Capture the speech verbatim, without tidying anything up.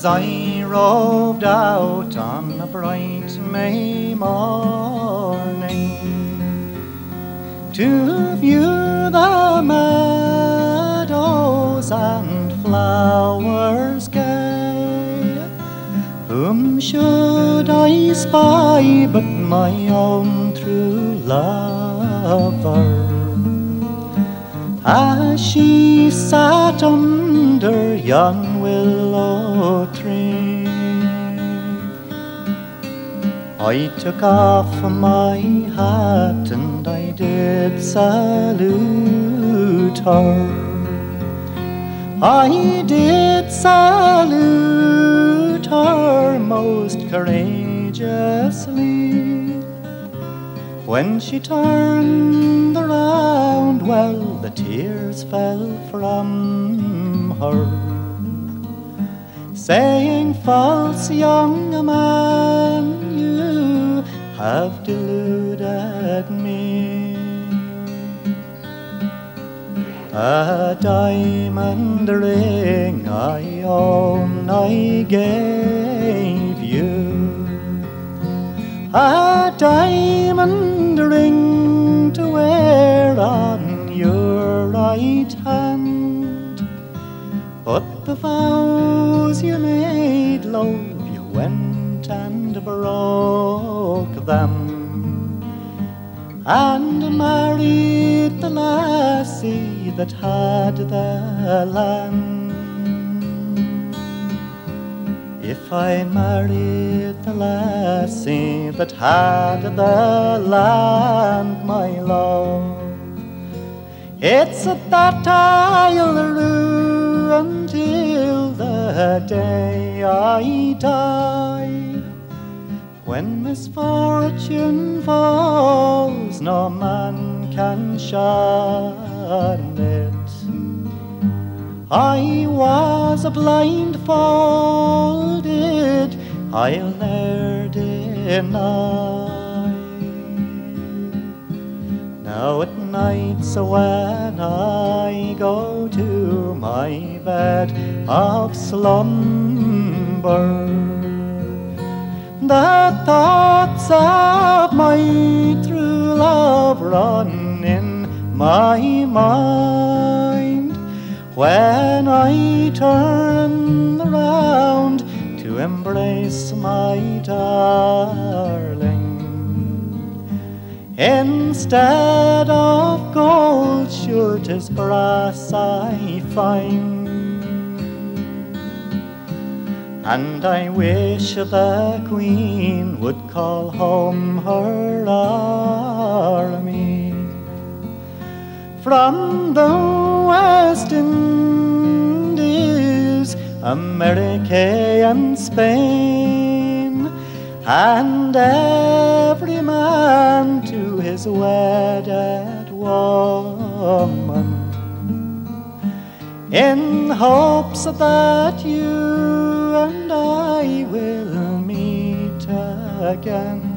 as I roved out on a bright May morning to view the meadows and flowers gay. Whom should I spy but my own true lover, as she sat under yon willow tree? I took off my hat and I did salute her. I did salute her most courageously. When she turned around, well, the tears fell from her, saying, "False young man, you have deluded me. A diamond ring I own I gave you, a diamond ring to wear on your right hand, but the vows you made, love, you went and broke them, and married the lassie that had the land." If I married the lassie that had the land, my love, it's at that I'll rue until the day I die. When misfortune falls, no man can shun it. I was blindfolded, I'll ne'er deny. Now at night, so when I go to my bed of slumber, the thoughts of my true love run in my mind. When I turn around to embrace my darling, instead of gold, sure 'tis brass I find. And I wish the Queen would call home her army from the West Indies, America and Spain, and every man to his wedded woman, in hopes that you and I will meet again.